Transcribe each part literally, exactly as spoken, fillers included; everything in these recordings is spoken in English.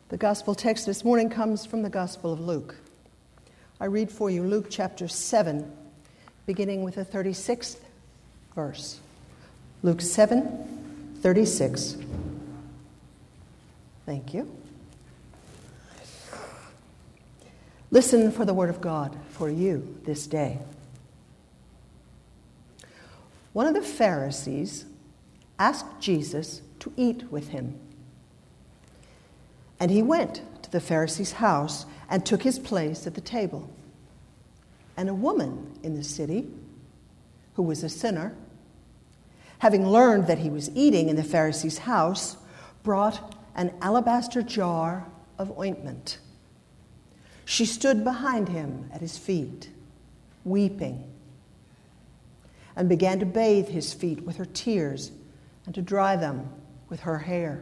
The gospel text this morning comes from the Gospel of Luke. I read for you Luke chapter seven, beginning with the thirty-sixth verse. Luke seven, thirty-six. Thank you. Listen for the word of God for you this day. One of the Pharisees asked Jesus to eat with him. And he went to the Pharisee's house and took his place at the table. And a woman in the city, who was a sinner, having learned that he was eating in the Pharisee's house, brought an alabaster jar of ointment. She stood behind him at his feet, weeping, and began to bathe his feet with her tears and to dry them with her hair.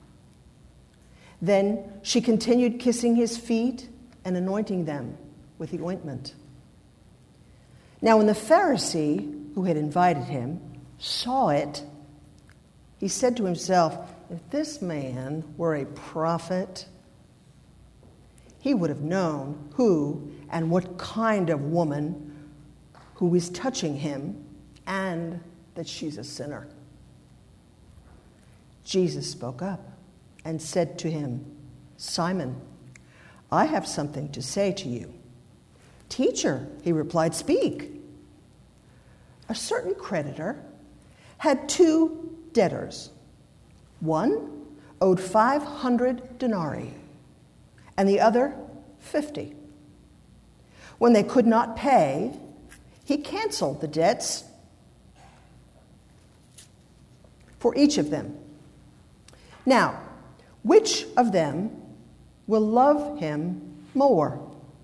Then she continued kissing his feet and anointing them with the ointment. Now when the Pharisee who had invited him saw it, he said to himself, "If this man were a prophet, he would have known who and what kind of woman who is touching him, and that she's a sinner." Jesus spoke up and said to him, "Simon, I have something to say to you." "Teacher," he replied, "speak." A certain creditor had two debtors. One owed five hundred denarii, and the other fifty. When they could not pay, he canceled the debts for each of them. Now, which of them will love him more?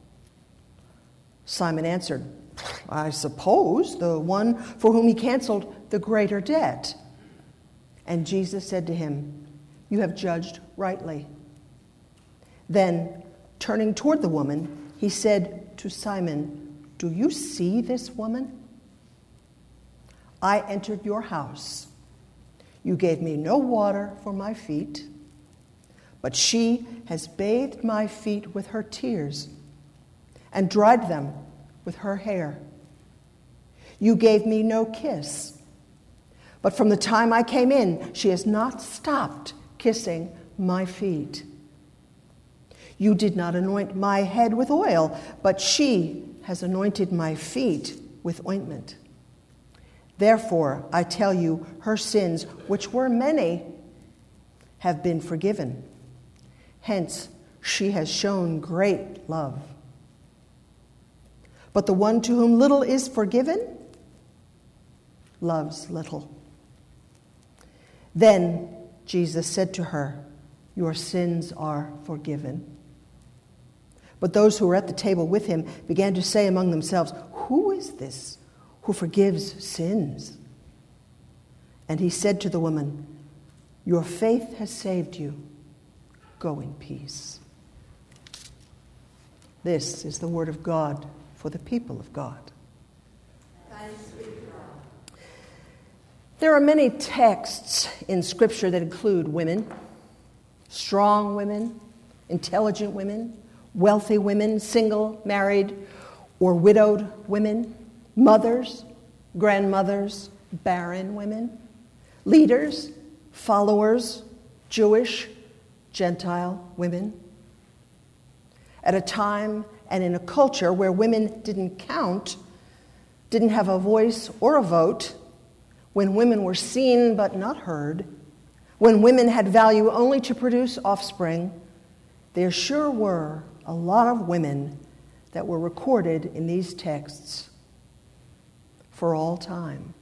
Simon answered, "I suppose the one for whom he canceled the greater debt." And Jesus said to him, "You have judged rightly." Then, turning toward the woman, he said to Simon, "Do you see this woman? I entered your house. You gave me no water for my feet, but she has bathed my feet with her tears and dried them with her hair. You gave me no kiss, but from the time I came in, she has not stopped kissing my feet. You did not anoint my head with oil, but she has anointed my feet with ointment. Therefore, I tell you, her sins, which were many, have been forgiven. Hence, she has shown great love. But the one to whom little is forgiven loves little." Then Jesus said to her, "Your sins are forgiven." But those who were at the table with him began to say among themselves, "Who is this who forgives sins?" And he said to the woman, "Your faith has saved you. Go in peace." This is the word of God for the people of God. Thanks be to God. There are many texts in Scripture that include women, strong women, intelligent women, wealthy women, single, married, or widowed women, mothers, grandmothers, barren women, leaders, followers, Jewish, Gentile women. At a time and in a culture where women didn't count, didn't have a voice or a vote, when women were seen but not heard, when women had value only to produce offspring, there sure were a lot of women that were recorded in these texts for all time.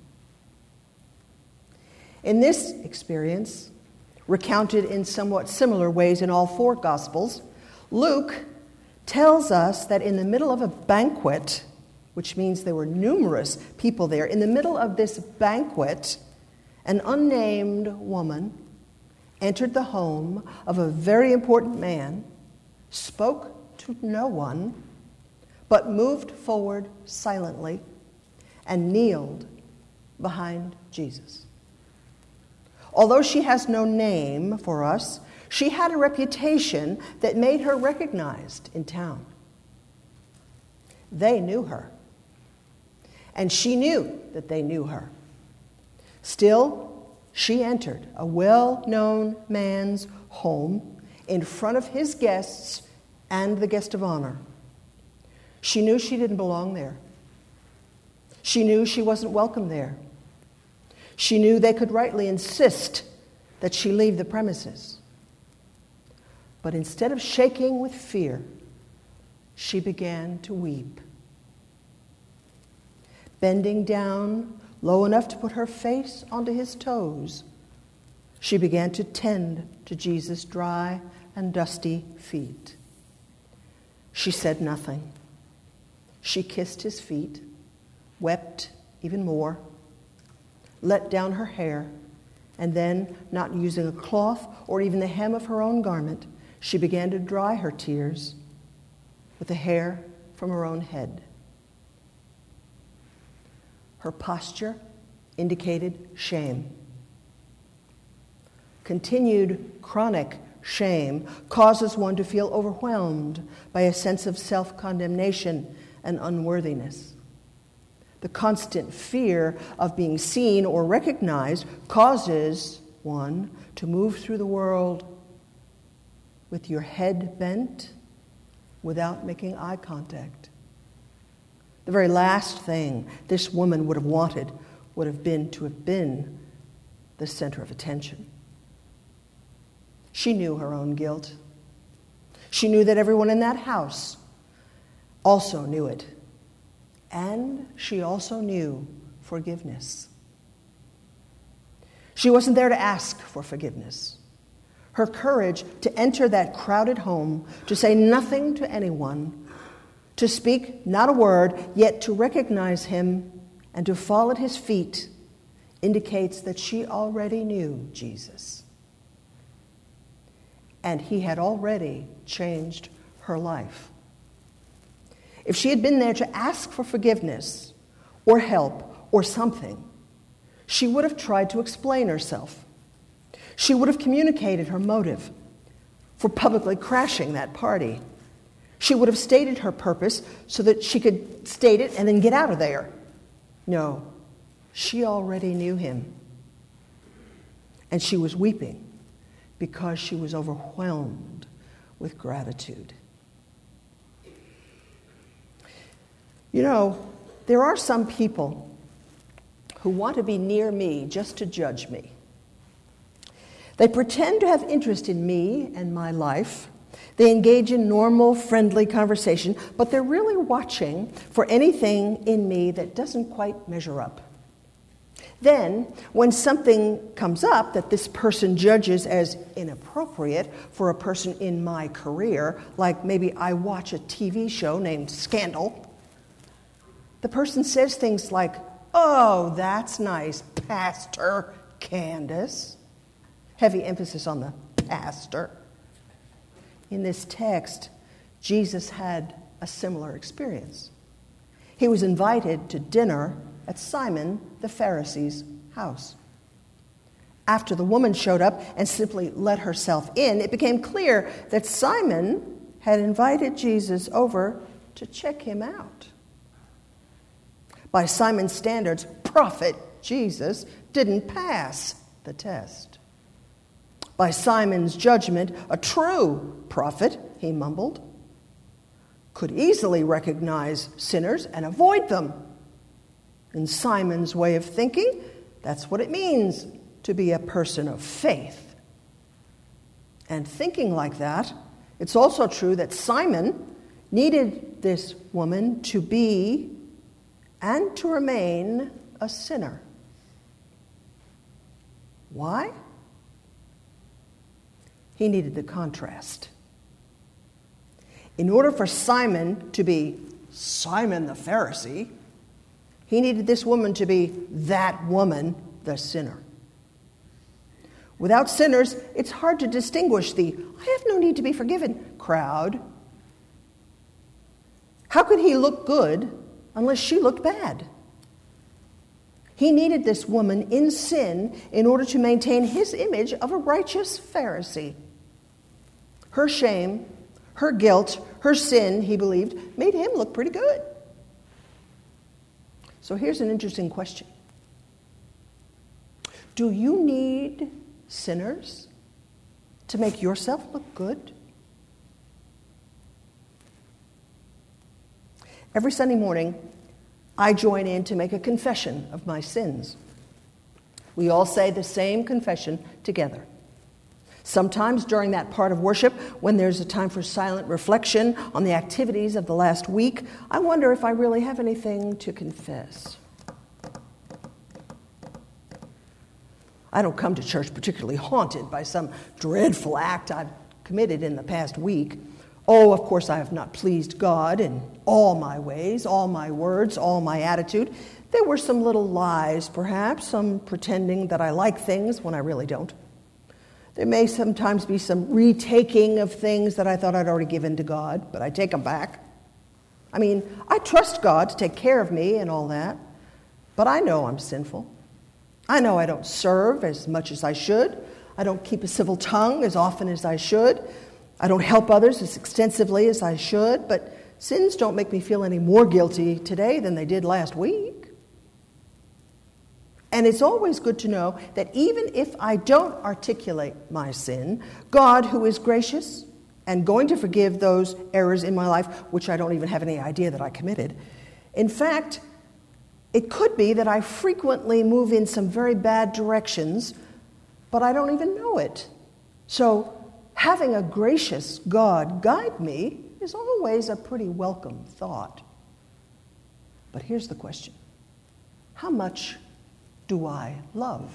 In this experience, recounted in somewhat similar ways in all four Gospels, Luke tells us that in the middle of a banquet, which means there were numerous people there, in the middle of this banquet, an unnamed woman entered the home of a very important man, spoke to no one, but moved forward silently and kneeled behind Jesus. Although she has no name for us, She had a reputation that made her recognized in town. They knew her, and she knew that they knew her. Still, she entered a well-known man's home in front of his guests and the guest of honor. She knew she didn't belong there. She knew she wasn't welcome there. She knew they could rightly insist that she leave the premises. But instead of shaking with fear, she began to weep. Bending down low enough to put her face onto his toes, she began to tend to Jesus' dry and dusty feet. She said nothing. She kissed his feet, wept even more, let down her hair, and then, not using a cloth or even the hem of her own garment, she began to dry her tears with the hair from her own head. Her posture indicated shame. Continued chronic shame causes one to feel overwhelmed by a sense of self-condemnation and unworthiness. The constant fear of being seen or recognized causes one to move through the world with your head bent without making eye contact. The very last thing this woman would have wanted would have been to have been the center of attention. She knew her own guilt. She knew that everyone in that house also knew it. And she also knew forgiveness. She wasn't there to ask for forgiveness. Her courage to enter that crowded home, to say nothing to anyone, to speak not a word, yet to recognize him and to fall at his feet, indicates that she already knew Jesus. And he had already changed her life. If she had been there to ask for forgiveness or help or something, she would have tried to explain herself. She would have communicated her motive for publicly crashing that party. She would have stated her purpose so that she could state it and then get out of there. No, she already knew him. And she was weeping because she was overwhelmed with gratitude. You know, there are some people who want to be near me just to judge me. They pretend to have interest in me and my life. They engage in normal, friendly conversation, but they're really watching for anything in me that doesn't quite measure up. Then, when something comes up that this person judges as inappropriate for a person in my career, like maybe I watch a T V show named Scandal, the person says things like, "Oh, that's nice, Pastor Candace." Heavy emphasis on the pastor. In this text, Jesus had a similar experience. He was invited to dinner at Simon the Pharisee's house. After the woman showed up and simply let herself in, it became clear that Simon had invited Jesus over to check him out. By Simon's standards, prophet Jesus didn't pass the test. By Simon's judgment, a true prophet, he mumbled, could easily recognize sinners and avoid them. In Simon's way of thinking, that's what it means to be a person of faith. And thinking like that, it's also true that Simon needed this woman to be and to remain a sinner. Why? He needed the contrast. In order for Simon to be Simon the Pharisee, he needed this woman to be that woman, the sinner. Without sinners, it's hard to distinguish the "I have no need to be forgiven" crowd. How could he look good unless she looked bad? He needed this woman in sin in order to maintain his image of a righteous Pharisee. Her shame, her guilt, her sin, he believed, made him look pretty good. So here's an interesting question. Do you need sinners to make yourself look good? Every Sunday morning, I join in to make a confession of my sins. We all say the same confession together. Sometimes during that part of worship, when there's a time for silent reflection on the activities of the last week, I wonder if I really have anything to confess. I don't come to church particularly haunted by some dreadful act I've committed in the past week. Oh, of course, I have not pleased God in all my ways, all my words, all my attitude. There were some little lies, perhaps, some pretending that I like things when I really don't. There may sometimes be some retaking of things that I thought I'd already given to God, but I take them back. I mean, I trust God to take care of me and all that, but I know I'm sinful. I know I don't serve as much as I should. I don't keep a civil tongue as often as I should. I don't help others as extensively as I should, but sins don't make me feel any more guilty today than they did last week. And it's always good to know that even if I don't articulate my sin, God, who is gracious and going to forgive those errors in my life, which I don't even have any idea that I committed, in fact, it could be that I frequently move in some very bad directions, but I don't even know it. So having a gracious God guide me is always a pretty welcome thought. But here's the question. How much do I love?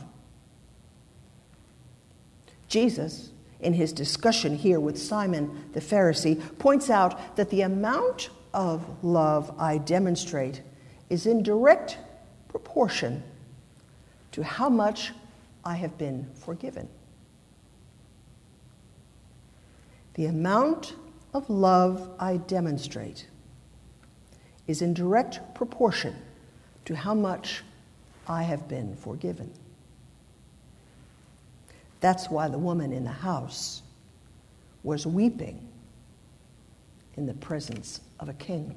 Jesus, in his discussion here with Simon the Pharisee, points out that the amount of love I demonstrate is in direct proportion to how much I have been forgiven. The amount of love I demonstrate is in direct proportion to how much I have been forgiven. That's why the woman in the house was weeping in the presence of a king.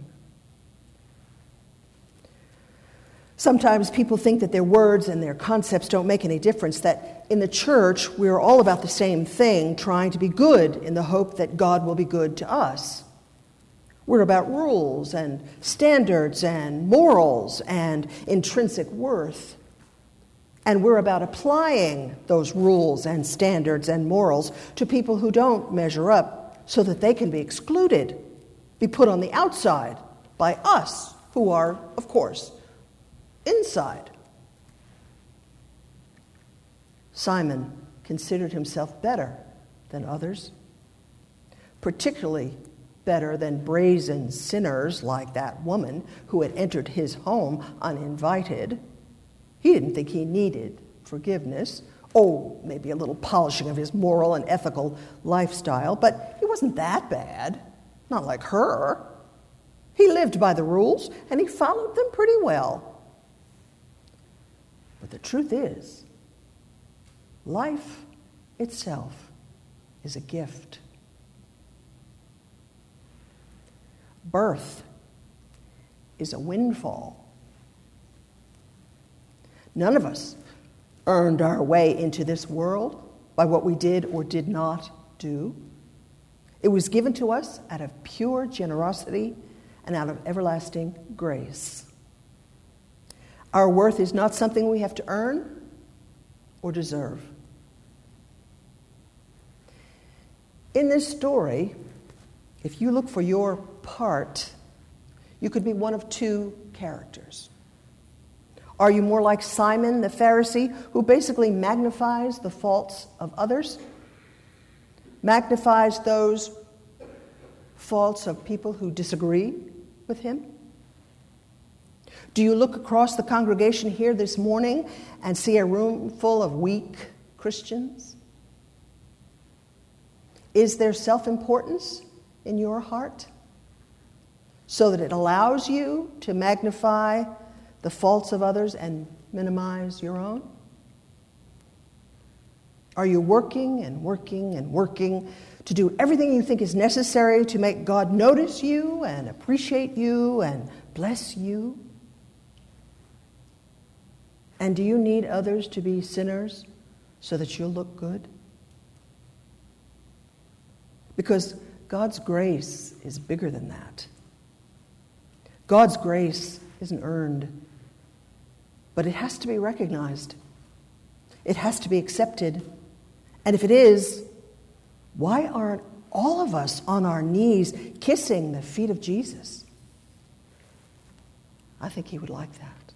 Sometimes people think that their words and their concepts don't make any difference, that in the church we're all about the same thing, trying to be good in the hope that God will be good to us. We're about rules and standards and morals and intrinsic worth. And we're about applying those rules and standards and morals to people who don't measure up so that they can be excluded, be put on the outside by us, who are, of course, inside. Simon considered himself better than others, particularly better than brazen sinners like that woman who had entered his home uninvited. He didn't think he needed forgiveness. Oh, maybe a little polishing of his moral and ethical lifestyle, but he wasn't that bad. Not like her. He lived by the rules, and he followed them pretty well. But the truth is, life itself is a gift. Birth is a windfall. None of us earned our way into this world by what we did or did not do. It was given to us out of pure generosity and out of everlasting grace. Our worth is not something we have to earn or deserve. In this story, if you look for your part, you could be one of two characters. Are you more like Simon the Pharisee, who basically magnifies the faults of others? Magnifies those faults of people who disagree with him? Do you look across the congregation here this morning and see a room full of weak Christians? Is there self-importance in your heart so that it allows you to magnify the faults of others and minimize your own? Are you working and working and working to do everything you think is necessary to make God notice you and appreciate you and bless you? And do you need others to be sinners so that you'll look good? Because God's grace is bigger than that. God's grace isn't earned, but it has to be recognized. It has to be accepted. And if it is, why aren't all of us on our knees kissing the feet of Jesus? I think he would like that.